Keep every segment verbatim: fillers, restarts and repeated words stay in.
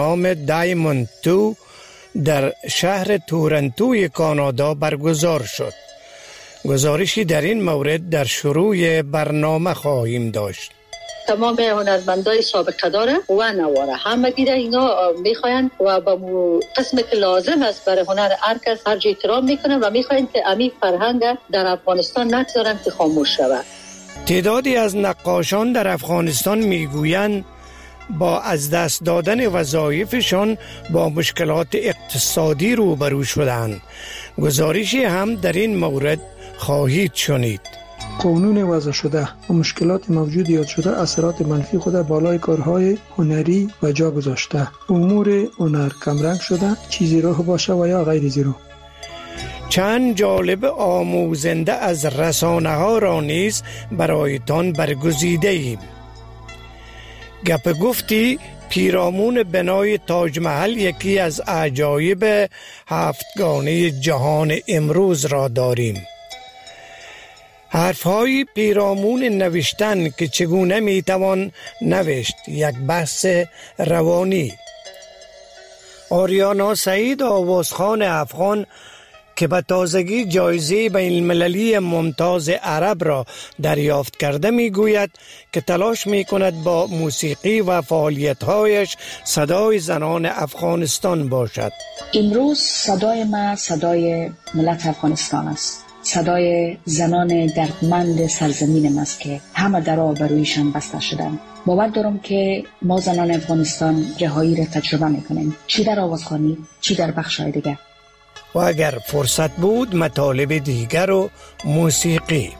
نام دایموند تو در شهر تورنتوی کانادا برگزار شد. گزارشی در این مورد در شروع برنامه خواهیم داشت. تمام هنرمندای سابقه داره و نواره همه گیره اینا میخواین و با قسمی که لازم است برای هنر هر کس هر جای احترام میکنن و میخواین که امی فرهنگ در افغانستان نگذارن که خاموش شود. تعدادی از نقاشان در افغانستان میگویند با از دست دادن وظایفشان با مشکلات اقتصادی روبرو شدند. گزارشی هم در این مورد خواهید شنید. قانون وضع شده و مشکلات موجود یاد شده اثرات منفی خود بالای کارهای هنری و جا گذاشته. امور هنر کمرنگ شده، چیزی رو باشه و یا غیر زیرو. چند جالب آموزنده از رسانه ها را نیز برایتان برگزیده ایم. گپ گفتی پیرامون بنای تاج محل یکی از عجایب هفتگانه جهان امروز را داریم. حرفهای پیرامون نوشتن که چگونه میتوان نوشت، یک بحث روانی. آریانا سعید آوازخوان افغان که به تازگی جایزه بین المللی ممتاز عرب را دریافت کرده میگوید که تلاش میکند با موسیقی و فعالیت‌هایش صدای زنان افغانستان باشد. امروز صدای ما صدای ملت افغانستان است. صدای زنان دردمند سرزمین است که همه در آبرویشان بسته شدند. باور دارم که ما زنان افغانستان رهایی را تجربه میکنیم، چی در آوازخوانی چی در بخش‌های دیگر. و اگر فرصت بود مطالب دیگر و موسیقی.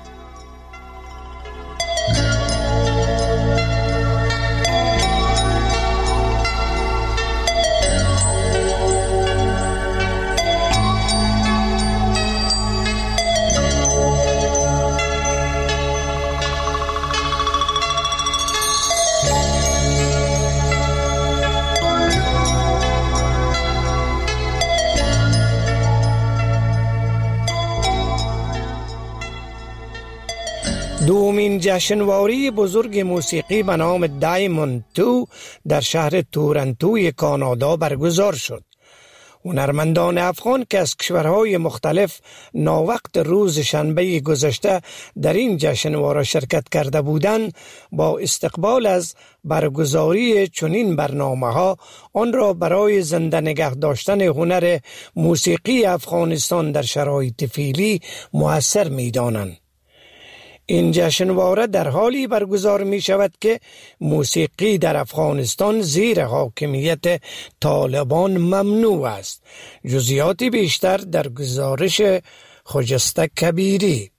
دومین جشنواره بزرگ موسیقی به نام دایموند تو در شهر تورنتوی کانادا برگزار شد. هنرمندان افغان که از کشورهای مختلف ناوقت روز شنبه گذشته در این جشنواره شرکت کرده بودند، با استقبال از برگزاری چنین برنامه‌ها آن را برای زنده نگه داشتن هنر موسیقی افغانستان در شرایط فعلی مؤثر می‌دانند. این جشنواره در حالی برگزار می شود که موسیقی در افغانستان زیر حاکمیت طالبان ممنوع است. جزئیات بیشتر در گزارش خجسته کبیری.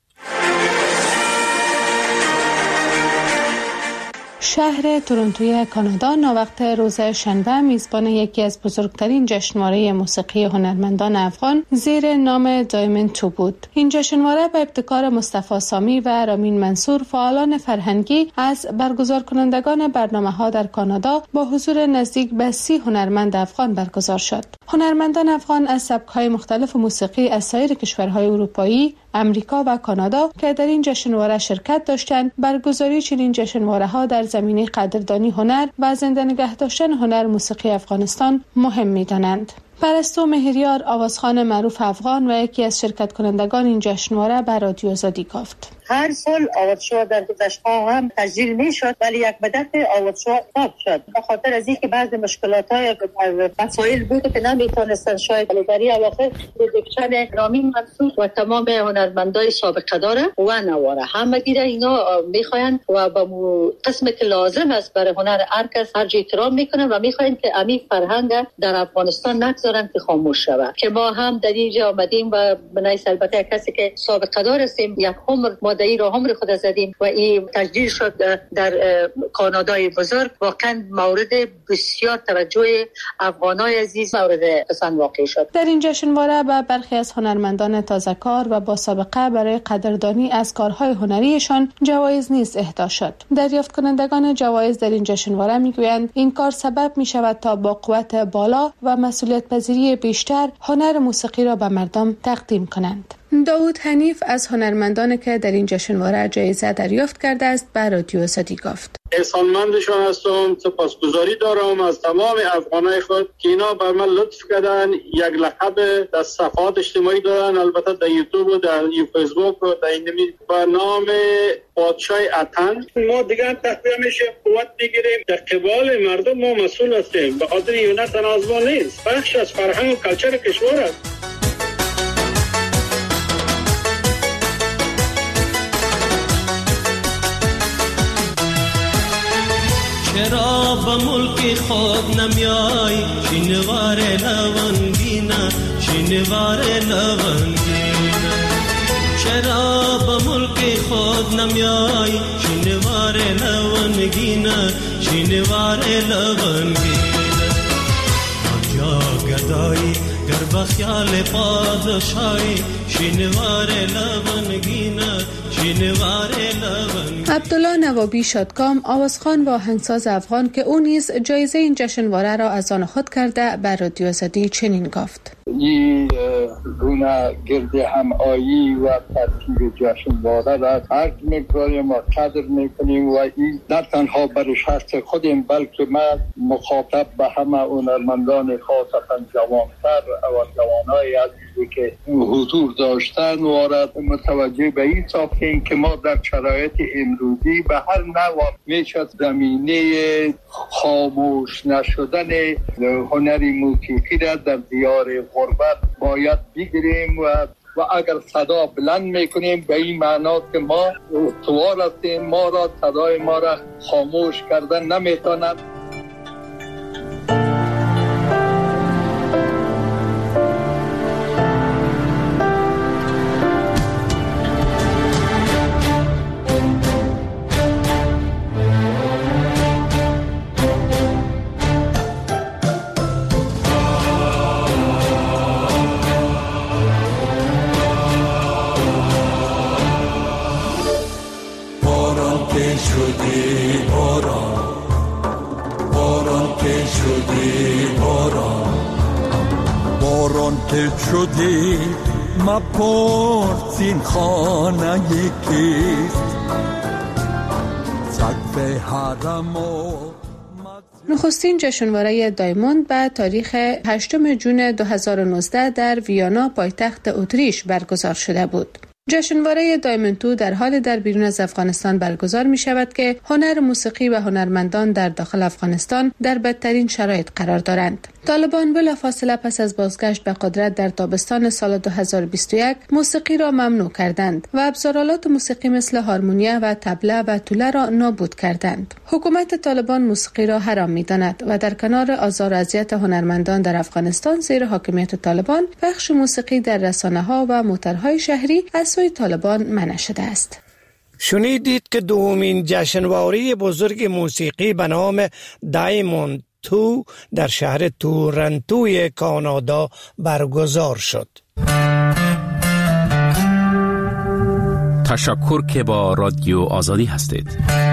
شهر تورنتوی کانادا ناوقت روز شنبه میزبان یکی از بزرگترین جشنواره موسیقی هنرمندان افغان زیر نام دایموند تو بود. این جشنواره به ابتکار مصطفی سامی و رامین منصور، فعالان فرهنگی از برگزار کنندگان برنامه‌ها در کانادا، با حضور نزدیک به سی هنرمند افغان برگزار شد. هنرمندان افغان از سبک‌های مختلف موسیقی از سایر کشورهای اروپایی، امریکا و کانادا که در این جشنواره شرکت داشتند، برگزاری چنین جشنواره‌ها در زمینه قدردانی هنر و زنده نگه داشتن هنر موسیقی افغانستان مهم می‌دانند. پرستو مهریار، آوازخوان معروف افغان و یکی از شرکت کنندگان این جشنواره، به رادیو آزادی گفت: هر سال آوازشو در گذشته‌ها هم تسجیل می‌شد، ولی یک مدت آوازشو آب شد به خاطر از اینکه بعضی مشکلات‌های مسائل بود که نمی‌تونستن شاید در اواخر پروداکشن رامین منصور و تمام هنرمندای سابقه داره و نواره همه گیره اینا می‌خواین و با قسمی که لازم است برای هنر هر کس هر جای احترام می‌کنن و می‌خواین که امی فرهنگ در افغانستان نگذارن که خاموش شود. که ما هم در اینجا آمدیم و بنای البته کسی که سابقه دار هستیم، یک عمر مادهی رو عمر خود زدیم و این تجدید شد در کانادای بزرگ. واقعا مورد بسیار توجه افغانای عزیز مورد پسند واقع شد. در این جشنواره به برخی از هنرمندان تازه‌کار و با سابقه برای قدردانی از کارهای هنریشان جوایز نیز اهدا شد. دریافت کنندگان جوایز در این جشنواره میگویند این کار سبب می شود تا با قوت بالا و مسئولیت پذیری بیشتر هنر موسیقی را به مردم تقدیم کنند. داوود حنیف از هنرمندان که در این جشنواره جایزه دریافت کرده است به رادیو آزادی گفت: احسانمندشان هستم، سپاسگزاری دارم از تمام افغانای خود که اینا بر من لطف کردن، یک لقب در صفحات اجتماعی دارن، البته در یوتیوب و در فیسبوک و در این به نام پادشاه اتن. ما دیگه تقویه میشه قوت بگیریم، در قبال مردم ما مسئول هستیم، به خاطر یونت تنازع نیست، بخش از فرهنگ و کلچر کشور است. چرا به ملک خود نمیای شینوار لونگینا شینوار لونگینا چرا به ملک خود نمیای شینوار لونگینا شینوار لونگینا آجا گدایی گر بخیال پادشاهی شینوار لونگینا شینوار لونگینا. عبدالله نوابی شادکام آوازخوان و آهنگساز افغان که او نیز جایزه این جشنواره را از آن خود کرده بر رادیو آزادی چنین گفت: این گونه گرد همایی و ترتیب جشنواره را درک میکنیم و قدر میکنیم و این نه تنها برای شخص خودم بلکه من مخاطب به همه هنرمندان خاصتا جوانتر و جوانای عزیزی که حضور داشتن و متوجه به این ساختیم که ما در شرایط امروزی به هر نوع میشه زمینه خاموش نشدن هنری موسیقی را در دیار غربت باید بگیریم و و اگر صدا بلند میکنیم به این معنا که ما استوار هستیم، ما را صدای ما را خاموش کردن نمیتونند. شدی مپرس این خانه یکیست سقف حرم و نخستین جشنواره دایموند به تاریخ هشتم جون دو هزار و نوزده در ویانا پایتخت اتریش برگزار شده بود. جشنواره دایموند دو در حال در بیرون از افغانستان برگزار می شود که هنر موسیقی و هنرمندان در داخل افغانستان در بدترین شرایط قرار دارند. طالبان بلافاصله پس از بازگشت به قدرت در تابستان سال دو هزار و بیست و یک موسیقی را ممنوع کردند و ابزارالات موسیقی مثل هارمونیه و طبله و توله را نابود کردند. حکومت طالبان موسیقی را حرام می‌داند و در کنار آزار و اذیت هنرمندان در افغانستان زیر حاکمیت طالبان بخش موسیقی در رسانه‌ها و موترهای شهری از سوی طالبان منع شده است. شنیدید که دومین جشنواره بزرگ موسیقی به نام دایموند تو در شهر تورنتوی کانادا برگزار شد. تشکر که با رادیو آزادی هستید.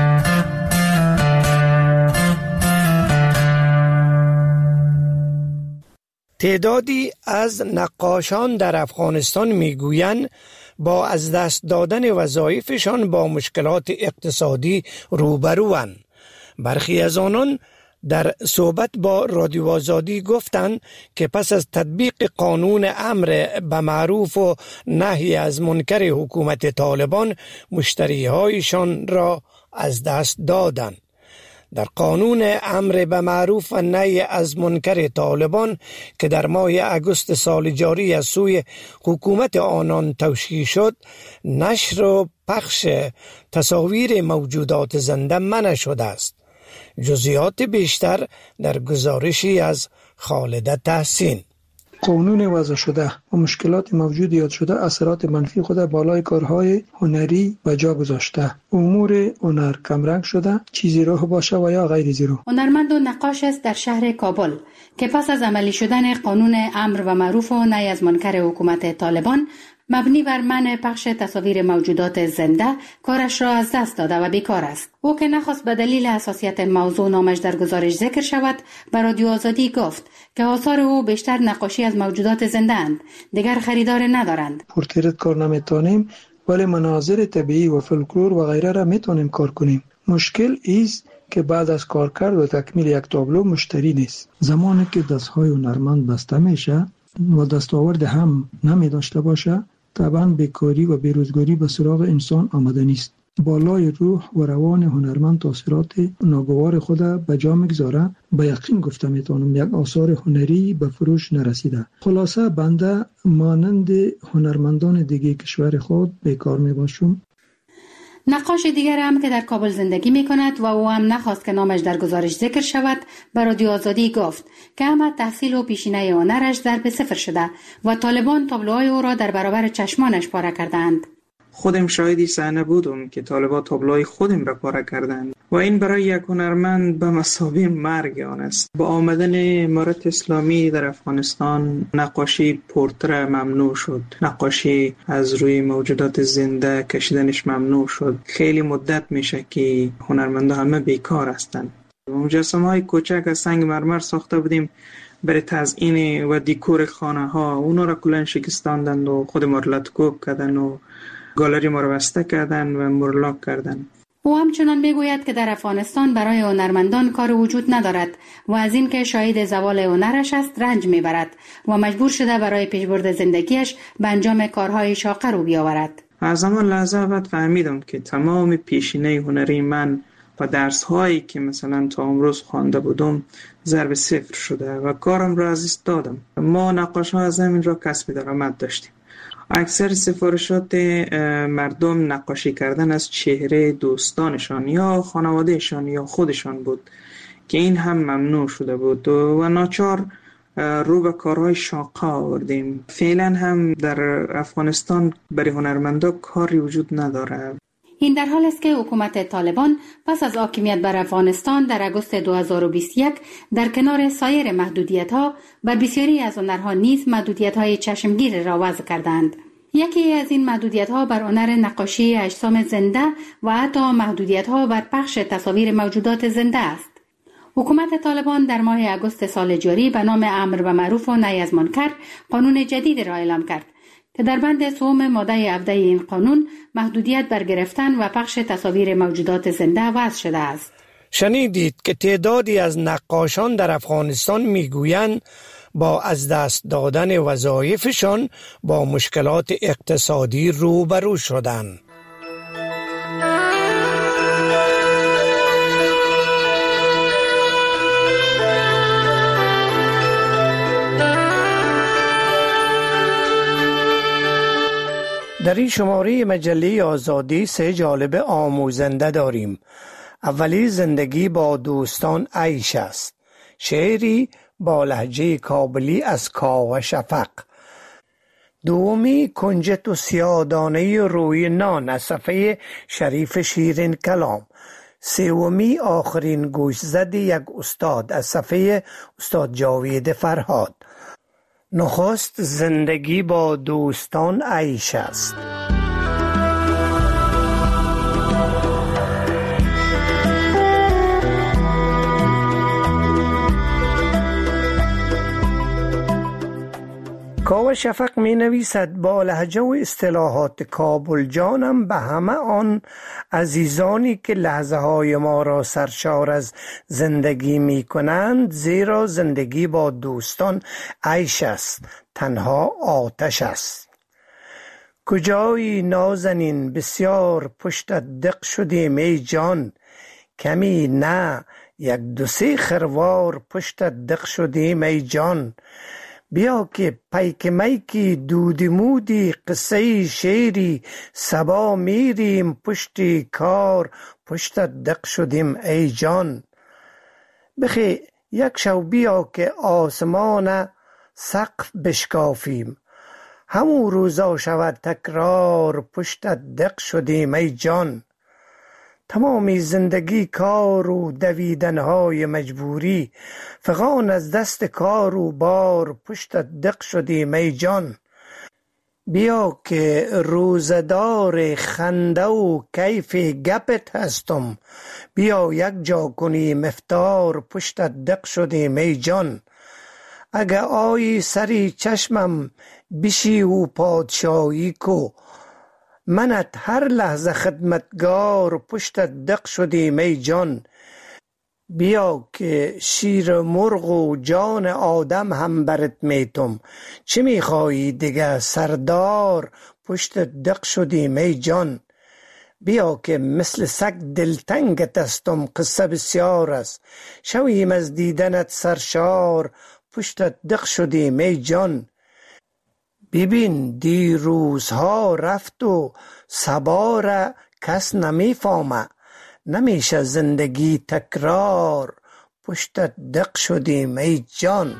تعدادی از نقاشان در افغانستان میگویند با از دست دادن وظایفشان با مشکلات اقتصادی روبروند. برخی از آنان در صحبت با رادیو آزادی گفتند که پس از تطبیق قانون امر به معروف و نهی از منکر حکومت طالبان مشتری‌هایشان را از دست دادند. در قانون امر به معروف و نهی از منکر طالبان که در ماه اگست سال جاری از سوی حکومت آنان توشیح شد، نشر و پخش تصاویر موجودات زنده منع شده است. جزئیات بیشتر در گزارشی از خالد تحسین. قانون وضع شده و مشکلات موجود یاد شده اثرات منفی خود بالای کارهای هنری و جا گذاشته. امور هنر کمرنگ شده، چیزی روح باشه و یا غیر زیرو. هنرمند و نقاش است در شهر کابل که پس از عملی شدن قانون امر و معروف و نهی از منکر حکومت طالبان مبنی بر منع پخش تصاویر موجودات زنده کارش را از دست داده و بیکار است. او که نخواست به دلیل حساسیت موضوع نامش در گزارش ذکر شود، به رادیو آزادی گفت که آثار او بیشتر نقاشی از موجودات زنده اند، دیگر خریدار ندارند. پورتریت کار نمیتونیم، ولی مناظر طبیعی و فولکلور و غیره را میتونیم کار کنیم. مشکل ایست که بعد از کار کرد و تکمیل یک تابلو مشتری نیست. زمانی که دستهای هنرمند بسته میشه و دستاورد هم نمی داشته باشه، طبعا بیکاری و بیروزگاری به سراغ انسان آمده نیست. بالای روح و روان هنرمند تاثیرات ناگوار خود به جا میگذاره. به یقین گفته میتونم یک آثار هنری به فروش نرسیده. خلاصه بنده مانند هنرمندان دیگه کشور خود بیکار میباشم. نقاش دیگر هم که در کابل زندگی می کند و او هم نخواست که نامش در گزارش ذکر شود، به رادیو آزادی گفت که اما تحصیل و پیشینه هنرش ضرب صفر شده و طالبان تابلوهای او را در برابر چشمانش پاره کردند. خودم شاهدی صحنه بودم که طالبان تابلوهای خودم را پاره کردند و این برای یک هنرمند به مثابه مرگ آن است. با آمدن امارت اسلامی در افغانستان نقاشی پورتره ممنوع شد، نقاشی از روی موجودات زنده کشیدنش ممنوع شد. خیلی مدت میشه که هنرمندا همه بیکار هستند. مجسمه های کوچک از سنگ مرمر ساخته بودیم برای تزیین و دیکور خانه ها، اونا را کلن شکستاندند و خود ما را لطکوب کردن و گالری ما را بسته کردن و مرلاک کردن. او همچنان میگوید که در افغانستان برای هنرمندان کار وجود ندارد و از این که شاهد زوال هنرش است رنج میبرد و مجبور شده برای پیشبرد زندگیش به انجام کارهای شاق رو بیاورد. از همان لحظه بعد فهمیدم که تمام پیشینه هنری من و درس هایی که مثلا تا امروز خوانده بودم ضرب صفر شده و کارم را از دست دادم. ما نقاش ها از همین را کسب درآمد داشتیم. اکثر سفارشات مردم نقاشی کردن از چهره دوستانشان یا خانوادهشان یا خودشان بود که این هم ممنوع شده بود و ناچار رو به کارهای شاقه آوردیم. فعلا هم در افغانستان برای هنرمندا کاری وجود نداره. این در حال است که حکومت طالبان پس از حاکمیت بر افغانستان در اگست دو هزار و بیست و یک در کنار سایر محدودیت‌ها بر بسیاری از هنرها نیز محدودیت‌های چشمگیر را وضع کردند. یکی از این محدودیت‌ها بر هنر نقاشی اجسام زنده و حتی محدودیت‌ها بر پخش تصاویر موجودات زنده است. حکومت طالبان در ماه اگست سال جاری به نام امر به معروف و نهی از منکر قانون جدید را اعلام کرد که در بند سوم ماده هفده این قانون محدودیت بر گرفتن و پخش تصاویر موجودات زنده وضع شده است. شنیدید که تعدادی از نقاشان در افغانستان میگویند با از دست دادن وظایفشان با مشکلات اقتصادی روبرو شدند. در این شماره مجله آزادی سه جالب آموزنده داریم. اولی زندگی با دوستان عیش است، شعری با لهجه کابلی از کاوه شفق. دومی کنجد و سیادانه روی نان از صفحه شریف شیرین کلام. سومی آخرین گوشزد یک استاد از صفحه استاد جاوید فرهاد. نخست زندگی با دوستان عیش است. کاوه شفق می نویسد با لهجه و اصطلاحات کابل جانم به همه آن عزیزانی که لحظه های ما را سرشار از زندگی می کنند، زیرا زندگی با دوستان عیش است، تنها آتش است. کجایی نازنین بسیار پشتت دق شدیم ای جان، کمی نه یک دو سه خروار پشتت دق شدیم ای جان. بیا که پیک میکی دودی مودی قصه شیری سبا میریم پشتی کار پشتت دق شدیم ای جان. بخی یک شو بیا که آسمان سقف بشکافیم، همون روزا شود تکرار پشتت دق شدیم ای جان. تمامی زندگی کار و دویدنهای مجبوری، فغان از دست کار و بار پشتت دق شدیم ای جان. بیا که روزدار خنده و کیف گپت هستم، بیا یک جا کنی مفتار پشتت دق شدیم ای جان. اگه آیی سری چشمم بشی و پادشاهی کو، منت هر لحظه خدمتگار پشتت دق شدیم ای جان. بیا که شیر مرغ و جان آدم هم برت میتم، چه میخوایی دیگه سردار پشت دق شدیم ای جان. بیا که مثل سگ دلتنگت استم، قصه بسیار است، شویم از دیدنت سرشار پشت دق شدیم ای جان. ببین دیروزها رفت و صبا را کس نمیفهمه، نمیشه زندگی تکرار پشتت دق شدیم ای جان.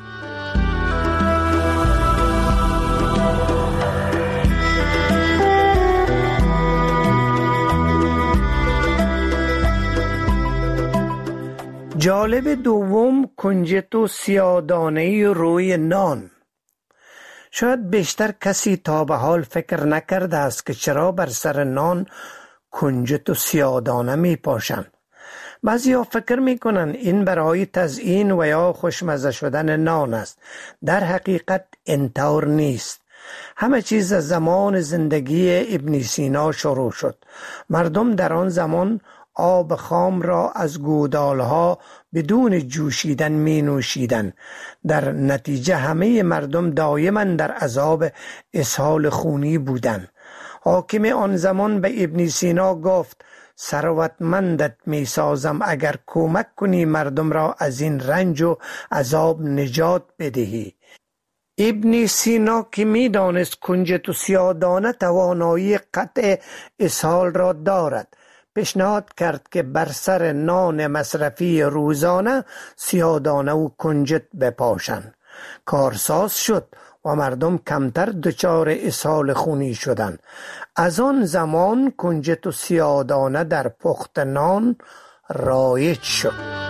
جالب دوم کنجد و سیادانه روی نان. شاید بیشتر کسی تا به حال فکر نکرده است که چرا بر سر نان کنجد و سیادانه می پاشند. بعضی ها فکر می کنند این برای تزیین و یا خوشمزه شدن نان است. در حقیقت اینطور نیست. همه چیز از زمان زندگی ابن سینا شروع شد. مردم در آن زمان آب خام را از گودالها بدون جوشیدن می نوشیدن. در نتیجه همه مردم دائما در عذاب اسهال خونی بودند. حاکم آن زمان به ابن سینا گفت ثروتمندت می سازم اگر کمک کنی مردم را از این رنج و عذاب نجات بدهی. ابن سینا که می دانست کنجد و سیادانه توانایی قطع اسهال را دارد، پیشنهاد کرد که بر سر نان مصرفی روزانه سیادانه و کنجد بپاشند. کارساز شد و مردم کمتر دچار اسهال خونی شدند. از آن زمان کنجد و سیادانه در پخت نان رایج شد.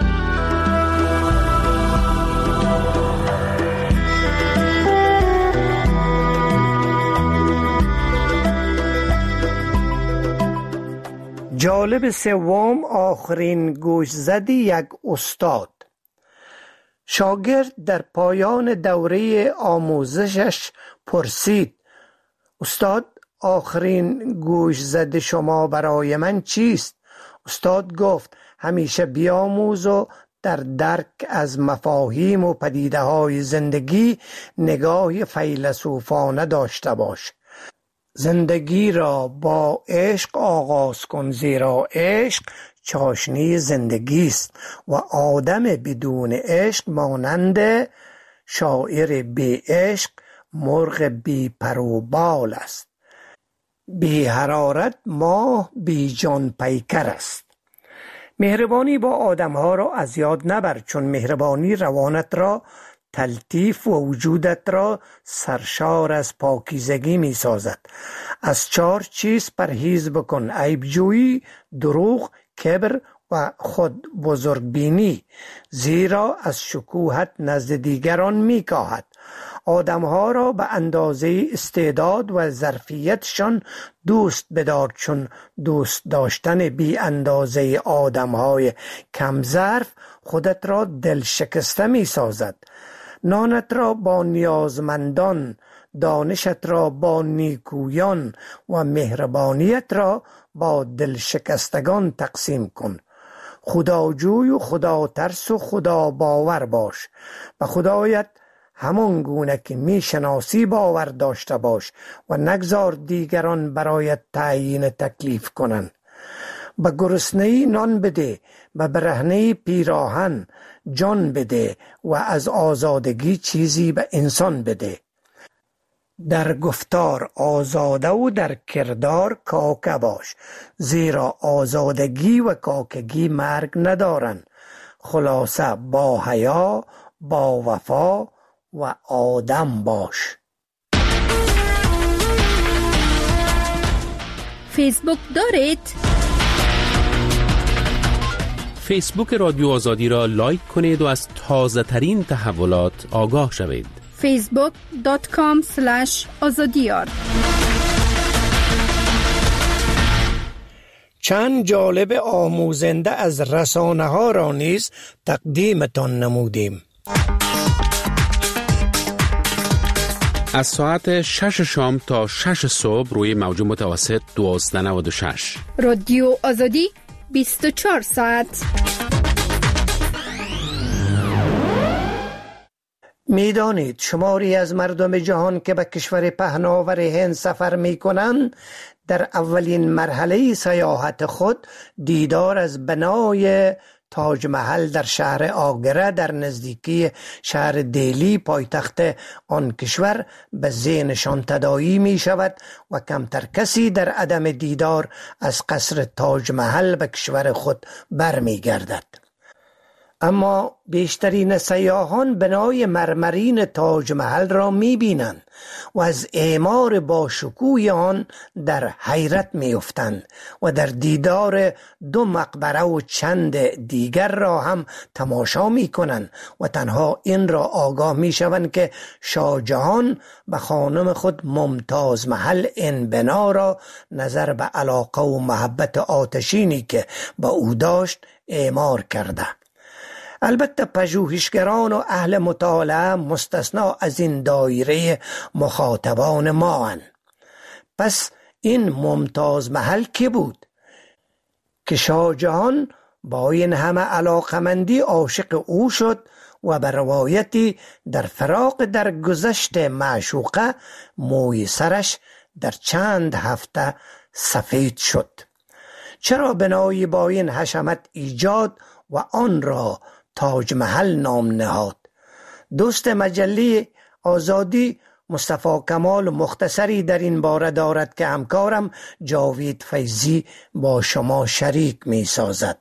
جالب سوم آخرین گوشزد یک استاد. شاگرد در پایان دوره آموزشش پرسید استاد آخرین گوشزد شما برای من چیست؟ استاد گفت همیشه بیاموز و در درک از مفاهیم و پدیده های زندگی نگاه فیلسوفانه داشته باش. زندگی را با عشق آغاز کن، زیرا عشق چاشنی زندگی است و آدم بدون عشق مانند شاعر بی عشق مرغ بی پر و بال است. بی حرارت ماه بی جان پیکر است. مهربانی با آدمها را از یاد نبر، چون مهربانی روانت را تلطیف و وجودت را سرشار از پاکیزگی می سازد. از چهار چیز پرهیز بکن: عیبجویی، دروغ، کبر و خود بزرگبینی، زیرا از شکوهت نزد دیگران می کاهد. آدمها را به اندازه استعداد و ظرفیتشان دوست بدار، چون دوست داشتن بی اندازه آدمهای کم ظرف خودت را دل شکسته می سازد. نانت را با نیازمندان، دانشت را با نیکویان و مهربانیت را با دل شکستگان تقسیم کن. خداجوی و خدا ترس و خدا باور باش. به خدایت همان گونه که می شناسی باور داشته باش و نگذار دیگران برایت تعیین تکلیف کنند. به گرسنه‌ای نان بده، به برهنه‌ای پیراهن جان بده و از آزادگی چیزی به انسان بده. در گفتار آزاده و در کردار کاکه باش، زیرا آزادگی و کاکگی مرگ ندارند. خلاصه با حیا، با وفا و آدم باش. فیسبوک دارید؟ فیسبوک رادیو آزادی را لایک کنید و از تازه ترین تحولات آگاه شوید. فیسبوک دات کام سلش آزادیار. چند جالب آموزنده از رسانه ها را نیز تقدیمتان نمودیم. از ساعت شش شام تا شش صبح روی موج متوسط دوازده نود و شش. رادیو آزادی بیست و چهار ساعت. میدانید شماری از مردم جهان که به کشور پهناور هند سفر می کنند در اولین مرحله سیاحت خود دیدار از بنای تاج محل در شهر آگره در نزدیکی شهر دهلی پایتخت آن کشور به ذهنشان تداعی می شود و کمتر کسی در عدم دیدار از قصر تاج محل به کشور خود برمی گردد. اما بیشترین سیاحان بنای مرمرین تاج محل را می بینند و از اعمار باشکوه آن در حیرت می افتند و در دیدار دو مقبره و چند دیگر را هم تماشا می کنند و تنها این را آگاه می شوند که شاه جهان به خانم خود ممتاز محل این بنا را نظر به علاقه و محبت آتشینی که به او داشت اعمار کرده. البته پژوهشگران و اهل مطالعه مستثنا از این دایره مخاطبان ما هستند. پس این ممتاز محل کی بود که شاه جهان با این همه علاقمندی عاشق او شد و به روایتی در فراق در گذشت معشوقه موی سرش در چند هفته سفید شد؟ چرا بنایی با این حشمت ایجاد و آن را تاج محل نام نهاد؟ دوست مجله آزادی مصطفی کمال مختصری در این باره دارد که همکارم جاوید فیضی با شما شریک می سازد.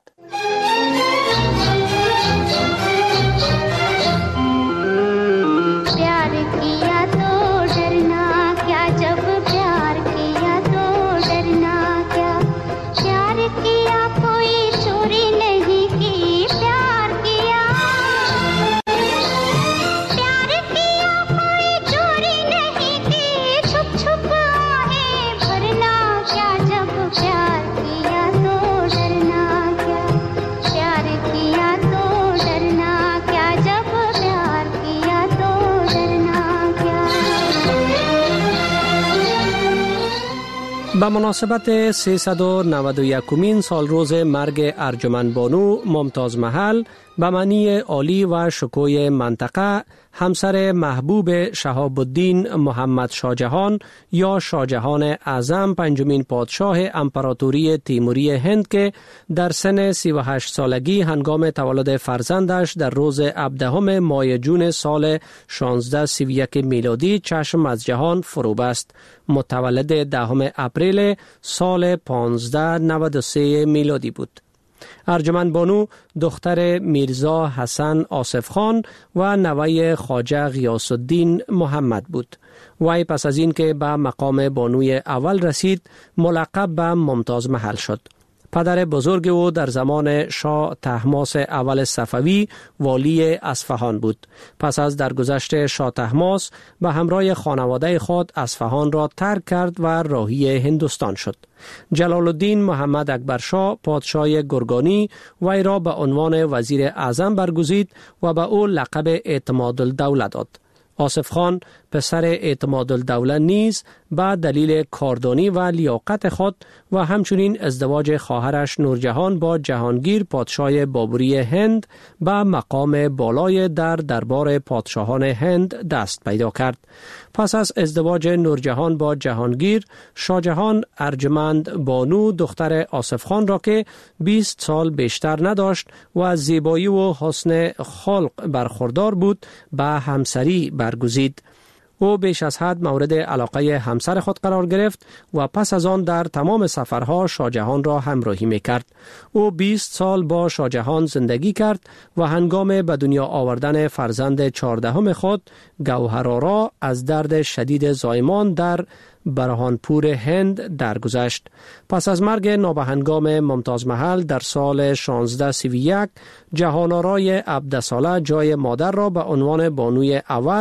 به مناسبت سیصد و نود و یکمین سال روز مرگ ارجمند بانو ممتاز محل به معنی عالی و شکوه منطقه همسر محبوب شهاب الدین محمد شاهجهان یا شاهجهان اعظم پنجمین پادشاه امپراتوری تیموری هند که در سن سی و هشت سالگی هنگام تولد فرزندش در روز هفدهم ماه جون سال شانزده سی و یک میلادی چشم از جهان فرو بست، متولد دهم اپریل سال پانزده نود و سه میلادی بود. ارجمند بانو دختر میرزا حسن آصف خان و نوه خواجه غیاث الدین محمد بود. وی پس از این که به مقام بانوی اول رسید ملقب به ممتاز محل شد. پدر بزرگ او در زمان شاه طهماسپ اول صفوی والی اصفهان بود. پس از درگذشت شاه طهماسپ به همراه خانواده خود اصفهان را ترک کرد و راهی هندوستان شد. جلال الدین محمد اکبر شاه پادشاه گرگانی وی را به عنوان وزیر اعظم برگزید و به او لقب اعتماد الدوله داد. آصف خان پسر اعتماد الدوله نیز به دلیل کاردانی و لیاقت خود و همچنین ازدواج خواهرش نورجهان با جهانگیر پادشاه بابری هند به مقام بالای در دربار پادشاهان هند دست پیدا کرد. پس از ازدواج نورجهان با جهانگیر، شاهجهان ارجمند بانو دختر آصف خان را که بیست سال بیشتر نداشت و از زیبایی و حسن خلق برخوردار بود به همسری برگزید. او بیش از حد مورد علاقه همسر خود قرار گرفت و پس از آن در تمام سفرها شاهجهان را همراهی می‌کرد. او بیست سال با شاهجهان زندگی کرد و هنگام به دنیا آوردن فرزند چهاردهم خود گوهرآرا از درد شدید زایمان در برهانپور هند درگذشت. پس از مرگ نابهنگام ممتاز محل در سال شانزده سی و یک، جهانآرای هفده ساله جای مادر را به عنوان بانوی اول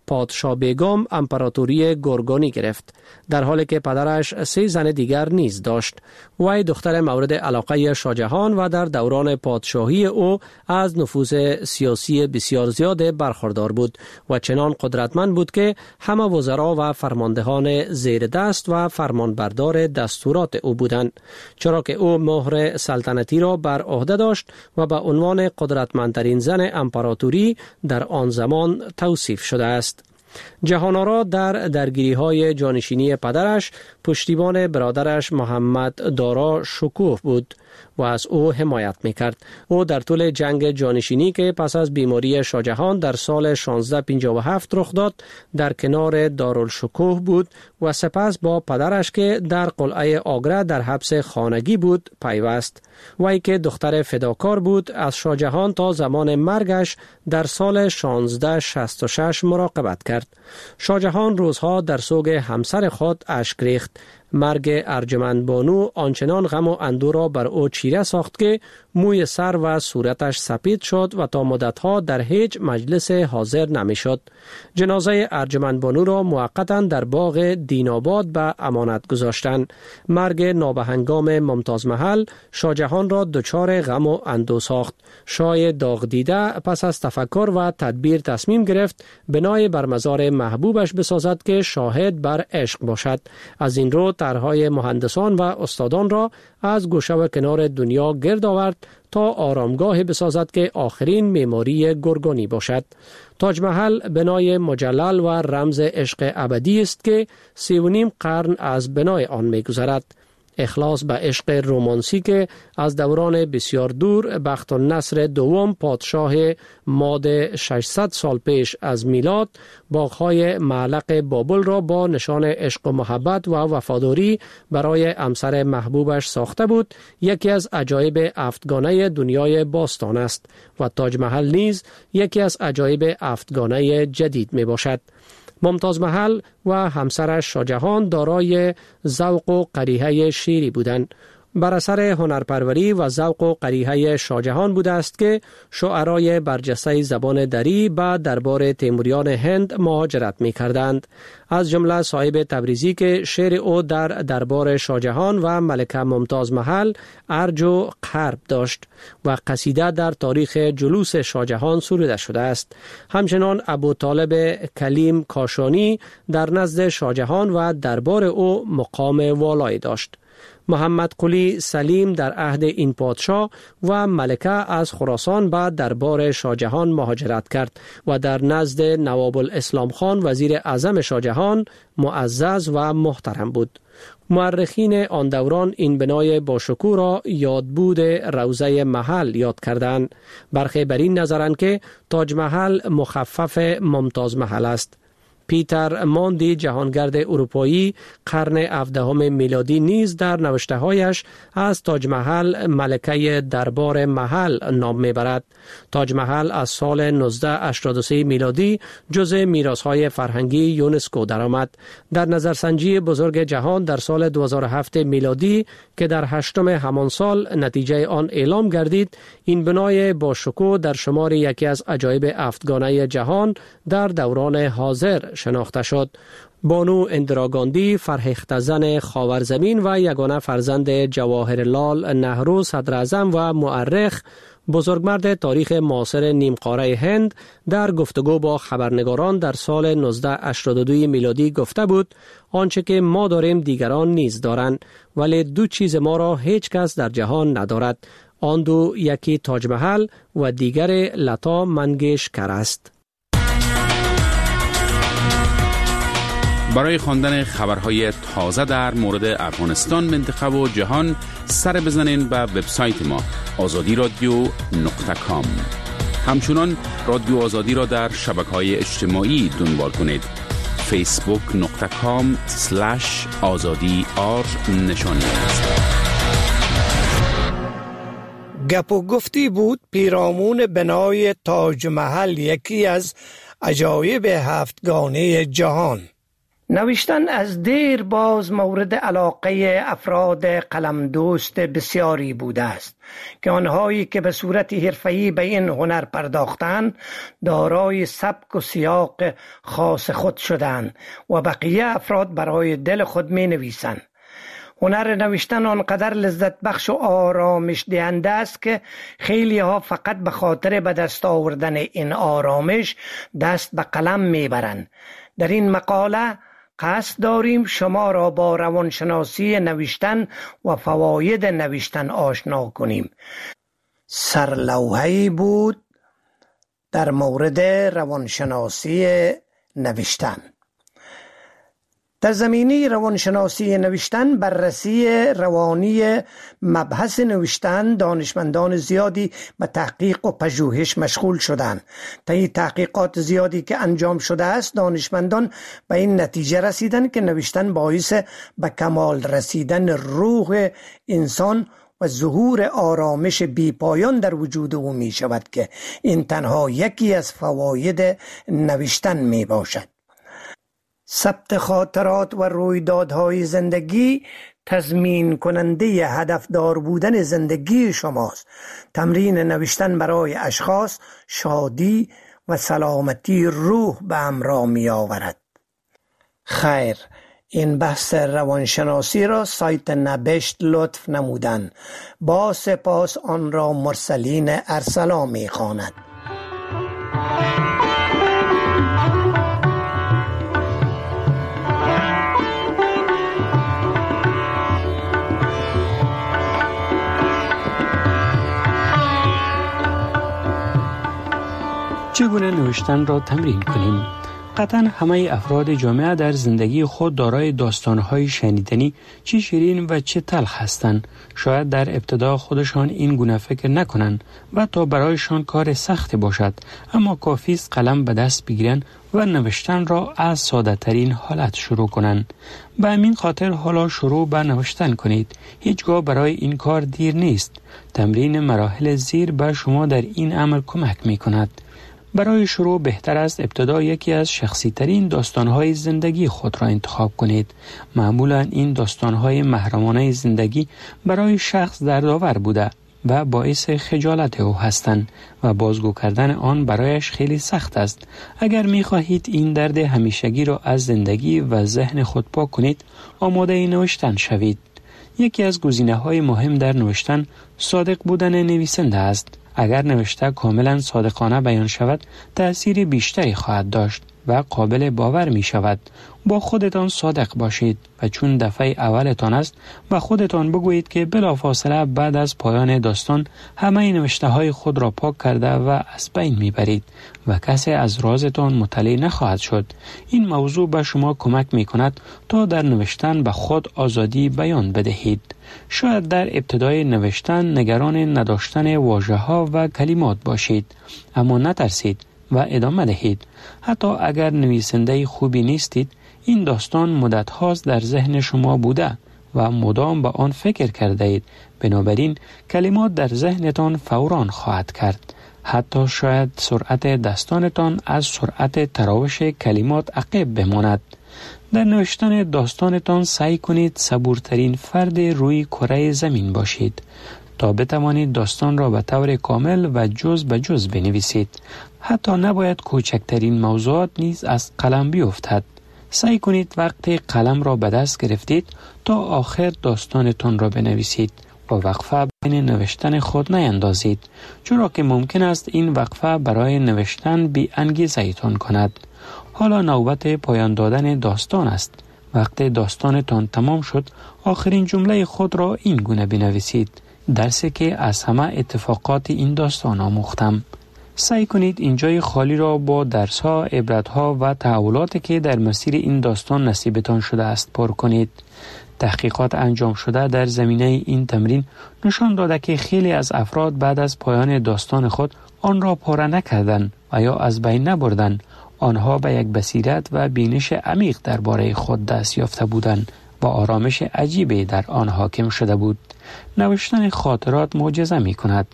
پادشاه بیگم امپراتوری گورگانی گرفت، در حالی که پدرش سه زن دیگر نیز داشت. وی دختر مورد علاقه شاه جهان و در دوران پادشاهی او از نفوذ سیاسی بسیار زیاد برخوردار بود و چنان قدرتمند بود که همه وزرا و فرماندهان زیر دست و فرمانبردار دستورات او بودند، چرا که او مهر سلطنتی را بر عهده داشت و به عنوان قدرتمندترین زن امپراتوری در آن زمان توصیف شده است. جهانآرا در درگیری‌های جانشینی پدرش پشتیبان برادرش محمد دارا شکوه بود و از او حمایت می‌کرد. او در طول جنگ جانشینی که پس از بیماری شاه جهان در سال شانزده پنجاه و هفت رخ داد در کنار دارالشکوه بود و سپس با پدرش که در قلعه آگره در حبس خانگی بود پیوست. وی که دختر فداکار بود از شاه جهان تا زمان مرگش در سال شانزده شصت و شش مراقبت کرد. شاه جهان روزها در سوگ همسر خود اشک ریخت. مرگ ارجمند بانو آنچنان غم و اندوه را بر او چیره ساخت که موی سر و صورتش سپید شد و تا مدتها در هیچ مجلس حاضر نمی شد. جنازه ارجمند بانو را موقتا در باغ دیناباد به امانت گذاشتند. مرگ نابهنگام ممتاز محل شاه جهان را دچار غم و اندوه ساخت. شاه داغ دیده پس از تفکر و تدبیر تصمیم گرفت بنای بر مزار محبوبش بسازد که شاهد بر عشق باشد. از این رو طرحهای مهندسان و استادان را از گوشه و کنار دنیا گرد آورد تا آرامگاه بسازد که آخرین معماری گورگانی باشد. تاج محل بنای مجلل و رمز عشق ابدی است که سی و نیم قرن از بنای آن می‌گذرد. اخلاص به عشق رومانسی که از دوران بسیار دور بخت النصر دوم پادشاه ماد ششصد سال پیش از میلاد باغ‌های معلق بابل را با نشان عشق و محبت و وفاداری برای همسر محبوبش ساخته بود، یکی از عجایب هفتگانه دنیای باستان است و تاج محل نیز یکی از عجایب هفتگانه جدید می باشد. ممتاز محل و همسرش شاه جهان دارای ذوق و قریحه شیری بودند. بر اثر هنرپروری و ذوق و قریحه شاه جهان بوده است که شاعرای برجسته زبان دری به دربار تیموریان هند مهاجرت می کردند. از جمله صاحب تبریزی که شعر او در دربار شاه جهان و ملکه ممتاز محل ارج و قرب داشت و قصیده در تاریخ جلوس شاه جهان سروده شده است. همچنان ابو طالب کلیم کاشانی در نزد شاه جهان و دربار او مقام والایی داشت. محمد قلی سلیم در عهد این پادشاه و ملکه از خراسان به دربار شاه جهان مهاجرت کرد و در نزد نواب الاسلام خان وزیر اعظم شاه جهان معزز و محترم بود. مورخین آن دوران این بنای باشکوه را یادبود روضه محل یاد کردند. برخی بر این نظرند که تاج محل مخفف ممتاز محل است. پیتر ماندی جهانگرد اروپایی قرن هفدهم میلادی نیز در نوشته‌هایش از تاج محل ملکه دربار محل نام میبرد. تاج محل از سال نوزده هشتاد و سه میلادی جزء میراث‌های فرهنگی یونسکو درآمد. در نظرسنجی بزرگ جهان در سال دو هزار و هفت میلادی که در هشتم همان سال نتیجه آن اعلام گردید، این بنای با شکوه در شمار یکی از عجایب هفتگانه جهان در دوران حاضر شناخته شد. بانو اندرا گاندی فرهیخته زن خاورزمین و یگانه فرزند جواهرلال نهرو صدر اعظم و مورخ بزرگمرد تاریخ معاصر نیمقاره هند در گفتگو با خبرنگاران در سال نوزده هشتاد و دو میلادی گفته بود: آنچه که ما داریم دیگران نیز دارند، ولی دو چیز ما را هیچ کس در جهان ندارد. آن دو یکی تاج محل و دیگر لتا منگیشکر است. برای خواندن خبرهای تازه در مورد افغانستان، منطقه و جهان سر بزنین به وبسایت ما آزادی رادیو نقطه کام. همچنان رادیو آزادی را در شبکه‌های اجتماعی دنبال کنید. فیسبوک نقطه کام سلش آزادی آر نشانی است. گپ و گفتی بود پیرامون بنای تاج محل، یکی از عجایب هفتگانه جهان. نوشتن از دیر باز مورد علاقه افراد قلم دوست بسیاری بوده است که آنهایی که به صورت حرفه‌ای به این هنر پرداختند دارای سبک و سیاق خاص خود شدند و بقیه افراد برای دل خود می نویسند. هنر نوشتن آنقدر لذت بخش و آرامش دهنده است که خیلی ها فقط به خاطر به دست آوردن این آرامش دست به قلم میبرند. در این مقاله قصد داریم شما را با روانشناسی نوشتن و فواید نوشتن آشنا کنیم. سرلوحه‌ای بود در مورد روانشناسی نوشتن. در زمینه روانشناسی نوشتن بررسی روانی مبحث نوشتن دانشمندان زیادی به تحقیق و پژوهش مشغول شدند. طی تحقیقات زیادی که انجام شده است دانشمندان به این نتیجه رسیدند که نوشتن باعث به کمال رسیدن روح انسان و ظهور آرامش بی پایان در وجود او می شود که این تنها یکی از فواید نوشتن می باشد. ثبت خاطرات و رویدادهای زندگی تضمین کننده هدفدار بودن زندگی شماست. تمرین نوشتن برای اشخاص شادی و سلامتی روح به همراه می آورد. خیر، این بحث روانشناسی را سایت نبشت لطف نمودند. با سپاس آن را مرسلین ارسلا می خواند. چگونه نوشتن را تمرین کنیم؟ قطعا همه افراد جامعه در زندگی خود دارای داستانهای شنیدنی چه شیرین و چه تلخ هستند. شاید در ابتدا خودشان این گونه فکر نکنند و تا برایشان کار سخت باشد، اما کافی است قلم به دست بگیرند و نوشتن را از ساده ترین حالت شروع کنند. به همین خاطر حالا شروع به نوشتن کنید. هیچگاه برای این کار دیر نیست. تمرین مراحل زیر به شما در این عمل کمک می کند. برای شروع بهتر است ابتدا یکی از شخصی ترین داستانهای زندگی خود را انتخاب کنید. معمولا این داستانهای محرمانه زندگی برای شخص دردآور بوده و باعث خجالت او هستند و بازگو کردن آن برایش خیلی سخت است. اگر می خواهید این درد همیشگی را از زندگی و ذهن خود پاک کنید، آماده نوشتن شوید. یکی از گزینه‌های مهم در نوشتن صادق بودن نویسنده است. اگر نوشته کاملا صادقانه بیان شود، تأثیر بیشتری خواهد داشت و قابل باور می شود. با خودتان صادق باشید و چون دفعه اولتان است و خودتان بگویید که بلافاصله بعد از پایان داستان همه نوشته های خود را پاک کرده و از بین می برید و کسی از رازتان مطلع نخواهد شد. این موضوع به شما کمک می کند تا در نوشتن به خود آزادی بیان بدهید. شاید در ابتدای نوشتن نگران نداشتن واژه ها و کلمات باشید، اما نترسید و ادامه دهید. حتی اگر نویسنده خوبی نیستید، این داستان مدت هاست در ذهن شما بوده و مدام به آن فکر کرده اید. بنابراین کلمات در ذهنتان فوراً خواهد کرد. حتی شاید سرعت داستانتان از سرعت تراوش کلمات عقب بماند. در نوشتن داستانتان سعی کنید صبورترین فرد روی کره زمین باشید تا بتوانید داستان را به طور کامل و جز به جز بنویسید. حتی نباید کوچکترین موضوعات نیز از قلم بیفتد. سعی کنید وقتی قلم را به دست گرفتید تا آخر داستانتان را بنویسید و وقفه بین نوشتن خود نیندازید، چرا که ممکن است این وقفه برای نوشتن بی انگیزه ایتان کند. حالا نوبت پایان دادن داستان است. وقتی داستانتان تمام شد، آخرین جمله خود را این گونه بنویسید: درسی که از همه اتفاقات این داستان آموختم. سعی کنید اینجای خالی را با درس‌ها، عبرت‌ها و تحولاتی که در مسیر این داستان نصیبتان شده است پر کنید. تحقیقات انجام شده در زمینه این تمرین نشان داده که خیلی از افراد بعد از پایان داستان خود آن را پاره نکردند و یا از بین نبردند. آنها به یک بصیرت و بینش عمیق درباره خود دست یافته بودند و آرامش عجیبی در آن حاکم شده بود. نوشتن خاطرات معجزه می کند.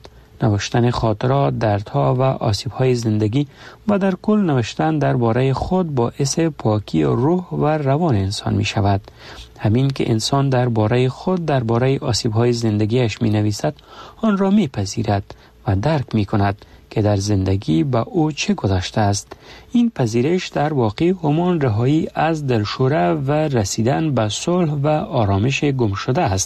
نوشتن خاطرات، دردها و آسیب‌های زندگی و در کل نوشتن درباره خود باعث پاکی روح و روان انسان می شود. همین که انسان درباره خود، درباره آسیب‌های زندگیش می نویسد، آن را می پذیرد و درک می کند که در زندگی با او چه گذشته است. این پذیرش در واقع همان رهایی از دلشوره و رسیدن به صلح و آرامش گم شده است.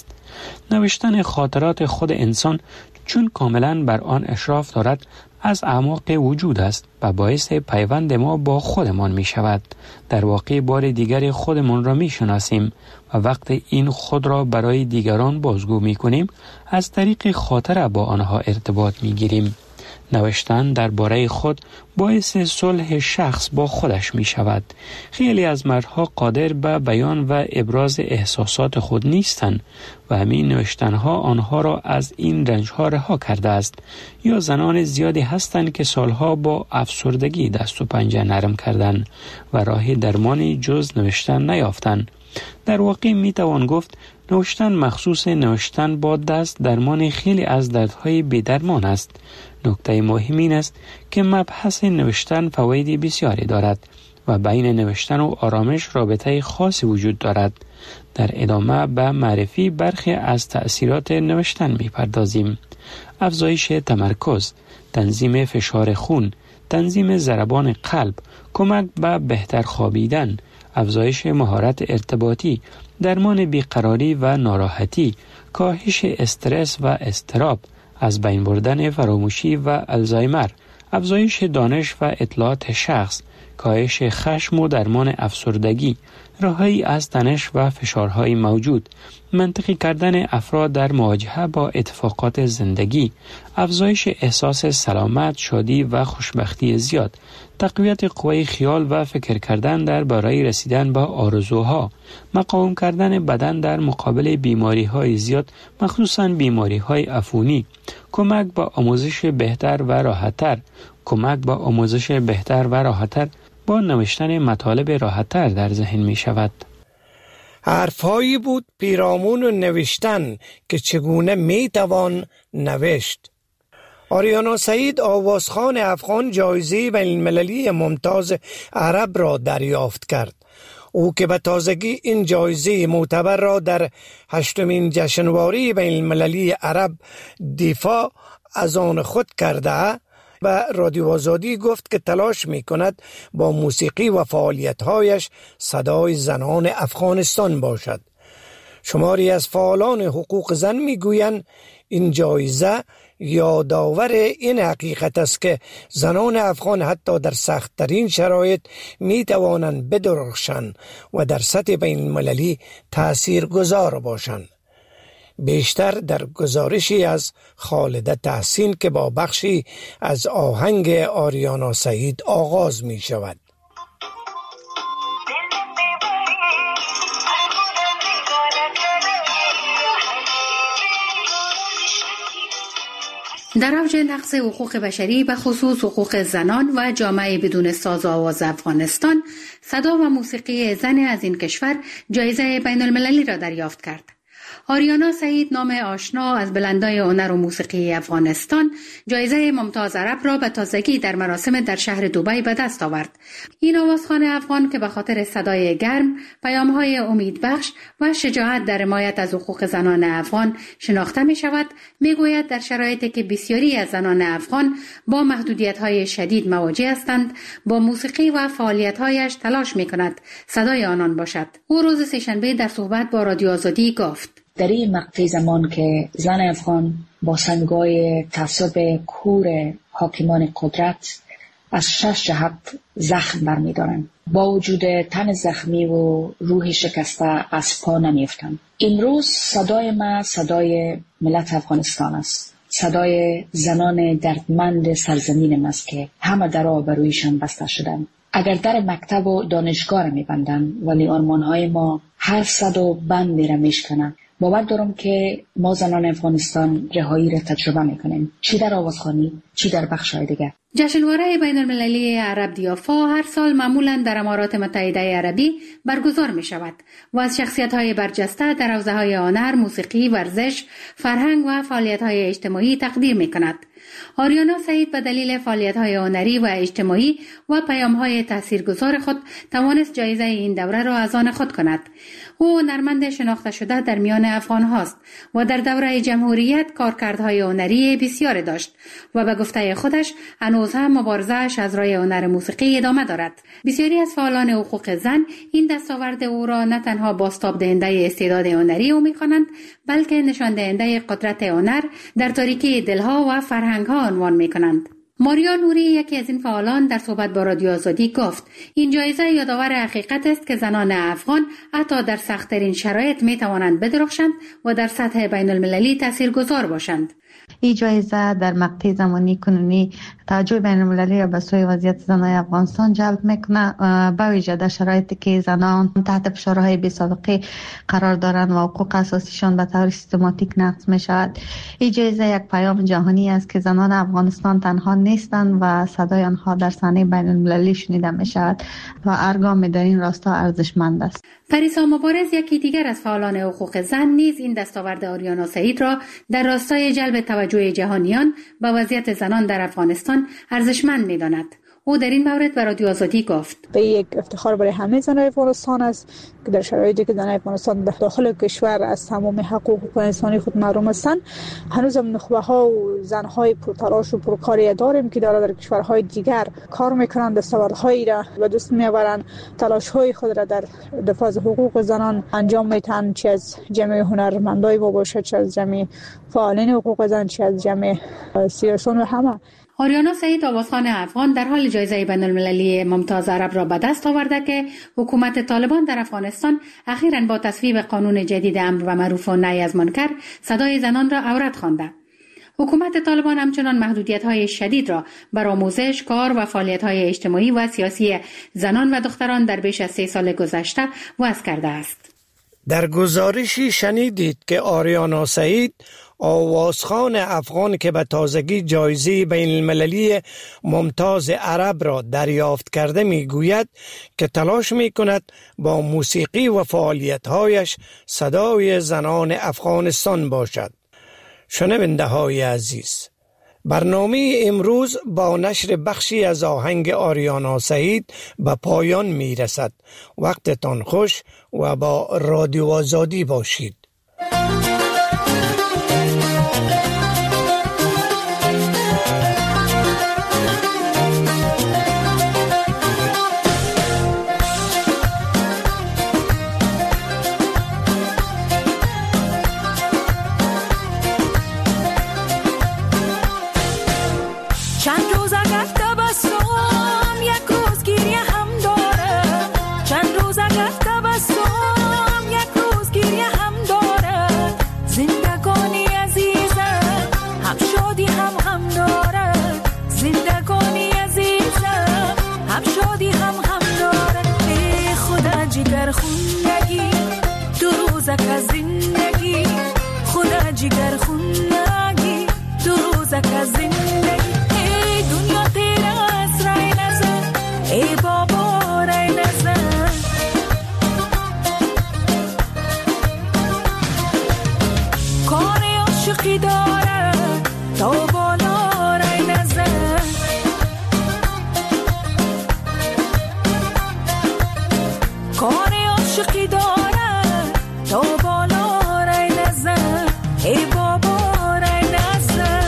نوشتن خاطرات خود انسان چون کاملا بر آن اشراف دارد، از اعماق وجود است و باعث پیوند ما با خودمان می شود. در واقع بار دیگر خودمان را می شناسیم و وقتی این خود را برای دیگران بازگو می کنیم، از طریق خاطره با آنها ارتباط می گیریم. نوشتن درباره خود باعث صلح شخص با خودش می شود. خیلی از مردها قادر به بیان و ابراز احساسات خود نیستند و همین نوشتنها آنها را از این رنجها رها کرده است. یا زنان زیادی هستند که سالها با افسردگی دست و پنجه نرم کردند و راه درمانی جز نوشتن نیافتند. در واقع می توان گفت نوشتن مخصوص نوشتن با دست درمان خیلی از دردهای بی‌درمان است. نکته مهم این است که مبحث نوشتن فواید بسیاری دارد و بین نوشتن و آرامش رابطه خاصی وجود دارد. در ادامه به معرفی برخی از تأثیرات نوشتن می پردازیم. افزایش تمرکز، تنظیم فشار خون، تنظیم ضربان قلب، کمک به بهتر خوابیدن، افزایش مهارت ارتباطی، درمان بیقراری و ناراحتی، کاهش استرس و اضطراب، از بین بردن فراموشی و الزایمر، افزایش دانش و اطلاعات شخص، کاهش خشم و درمان افسردگی، رهایی از تنش و فشارهای موجود، منطقی کردن افراد در مواجهه با اتفاقات زندگی، افزایش احساس سلامت، شادی و خوشبختی زیاد، تقویت قوای خیال و فکر کردن در برای رسیدن به آرزوها، مقاوم کردن بدن در مقابل بیماری‌های زیاد، مخصوصاً بیماری‌های عفونی، کمک به آموزش بهتر و راحت‌تر، کمک به آموزش بهتر و راحت‌تر با نوشتن مطالب راحت‌تر در ذهن می شود. حرفهایی بود پیرامون و نوشتن که چگونه می توان نوشت. آریانا سعید آوازخوان افغان جایزه بین المللی ممتاز عرب را دریافت کرد. او که به تازگی این جایزه معتبر را در هشتمین جشنواره بین المللی عرب دفاع از آن خود کرده، و رادیو آزادی گفت که تلاش می کند با موسیقی و فعالیت‌هایش صدای زنان افغانستان باشد. شماری از فعالان حقوق زن می گویند این جایزه یادآور این حقیقت است که زنان افغان حتی در سخت‌ترین شرایط می توانند بدرخشند و در سطح بین المللی تأثیر گذار باشند. بیشتر در گزارشی از خالده تحسین که با بخشی از آهنگ آریانا سعید آغاز می شود. در اوج نقض حقوق بشری به خصوص حقوق زنان و جامعه بدون ساز و آواز افغانستان، صدا و موسیقی زن از این کشور جایزه بین المللی را دریافت کرد. آریانا سعید، نام آشنا از بلندای هنر و موسیقی افغانستان، جایزه ممتاز عرب را به تازگی در مراسم در شهر دبی به دست آورد. این آوازخوان افغان که به خاطر صدای گرم، پیام‌های امیدبخش و شجاعت در حمایت از حقوق زنان افغان شناخته می شود، می گوید در شرایطی که بسیاری از زنان افغان با محدودیت‌های شدید مواجه هستند، با موسیقی و فعالیت‌هایش تلاش می کند صدای آنان باشد. او روز سه‌شنبه در صحبت با رادیو آزادی گفت: در این مقطع زمان که زن افغان با سنگای تعصب کور حاکمان قدرت از شش جهت زخم برمی‌دارند، با وجود تن زخمی و روح شکسته از پا نمی‌افتند. امروز صدای ما صدای ملت افغانستان است، صدای زنان دردمند سرزمین ما است که همه درها بر رویشان بسته شدند. اگر در مکتب و دانشگاه را می‌بندند ولی آرمان‌های ما هر صد و بند را می‌شکنند. باور دارم که ما زنان افغانستان رهایی را تجربه میکنیم، چی در آوازخوانی، چی در بخش‌های دیگر. جشنواره بین المللی عرب دیافا هر سال معمولاً در امارات متحده عربی برگزار می شود و از شخصیت‌های برجسته در حوزه‌های هنر، موسیقی، ورزش، فرهنگ و فعالیت‌های اجتماعی تقدیر می کند. آریانا سعید به دلیل فعالیت‌های هنری و اجتماعی و پیام‌های تاثیرگذار خود توانست جایزه این دوره را از آن خود کند. او هنرمند شناخته شده در میان افغان هاست و در دوره جمهوریت کارکردهای هنری بسیار داشت و به گفته خودش هنوز هم مبارزه‌اش از راه هنر موسیقی ادامه دارد. بسیاری از فعالان حقوق زن این دستاورد او را نه تنها بازتاب دهنده استعداد هنری او می‌خوانند، بلکه نشان دهنده قدرت هنر در تاریکی دلها و فرهنگ‌ها عنوان می‌کنند. ماریا نوری، یکی از این فعالان، در صحبت با رادیو آزادی گفت این جایزه یادآور حقیقت است که زنان افغان حتی در سخت‌ترین شرایط می‌توانند بدرخشند و در سطح بین‌المللی تاثیرگذار باشند. این جایزه در مقطع زمانی کنونی توجه بین المللی را به سوی وضعیت زنان افغانستان جلب میکنه، به ویژه در شرایطی که زنان تحت فشارهای بی سابقه قرار دارند و حقوق اساسیشان به طور سیستماتیک نقض می شود. این جایزه یک پیام جهانی است که زنان افغانستان تنها نیستند و صدای آنها در صحنه بین المللی شنیده می شود و هر گام در این راستا ارزشمند است. پریسا مبارز، یکی دیگر از فعالان حقوق زن، نیز این دستاورد آریانا سعید را در راستای جلب توجه جهانیان به وضعیت زنان در افغانستان ارزشمند می‌داند. او در این مورد به رادیو آزادی گفت: به یک افتخار برای همه زنان افغانستان است که در شرایطی که زنان افغانستان به داخل کشور از تمام حقوق انسانی خود محروم هستند، هنوز هم نخبه‌ها و زن‌های پرتلاش و پرکاری داریم که داره در کشورهای دیگر کار می‌کنند، دستاوردهایی را به دست می‌آورند، تلاش‌های خود را در دفاع از حقوق زنان انجام می‌دهند، چه از جمعیت هنرمندای باشد، چه از جمعیت فعالین حقوق زن، چه از جمعیت سیاسیون و همه. آریانا سعید، آوازخوان افغان، در حال جایزه بین‌المللی ممتاز عرب را به دست آورده که حکومت طالبان در افغانستان اخیراً با تصویب قانون جدید امر و معروف و نهی از منکر صدای زنان را عورت خوانده. حکومت طالبان همچنان محدودیت‌های شدید را بر آموزش، کار و فعالیت‌های اجتماعی و سیاسی زنان و دختران در بیش از سه سال گذشته وضع کرده است. در گزارشی شنیدید که آریانا سعید، آوازخوان افغان که به تازگی جایزه بین المللی ممتاز عرب را دریافت کرده، می گوید که تلاش می کند با موسیقی و فعالیت‌هایش صدای زنان افغانستان باشد. شنونده های عزیز، برنامه امروز با نشر بخشی از آهنگ آریانا سعید به پایان می رسد. وقتتان خوش و با رادیو آزادی باشید. जिगर खुन्नगी दो रोज़ा जिंदगी ए दुनिया तेरा आसराए नजर ए बाबा राय नजर कौन आशिकी दारे तो बोलो राय नजर कौन आशिकी दारे तो बोलो राय नजर ای بابا رای نظر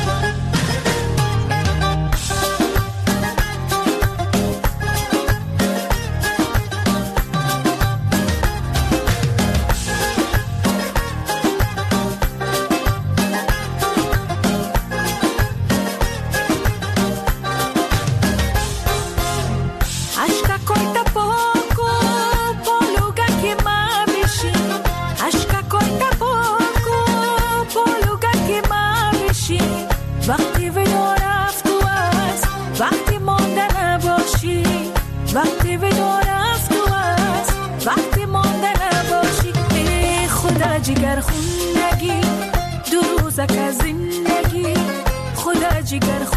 اشکا کوی تا پاکو پالوگا که ما بشی اشکا کوی تا وقتی ودا رفت تو است وقتی مانده نباشی وقتی ودا رفت تو است وقتی مانده نباشی ای خدا جگر خونگی دو روزک از زندگی خدا جگر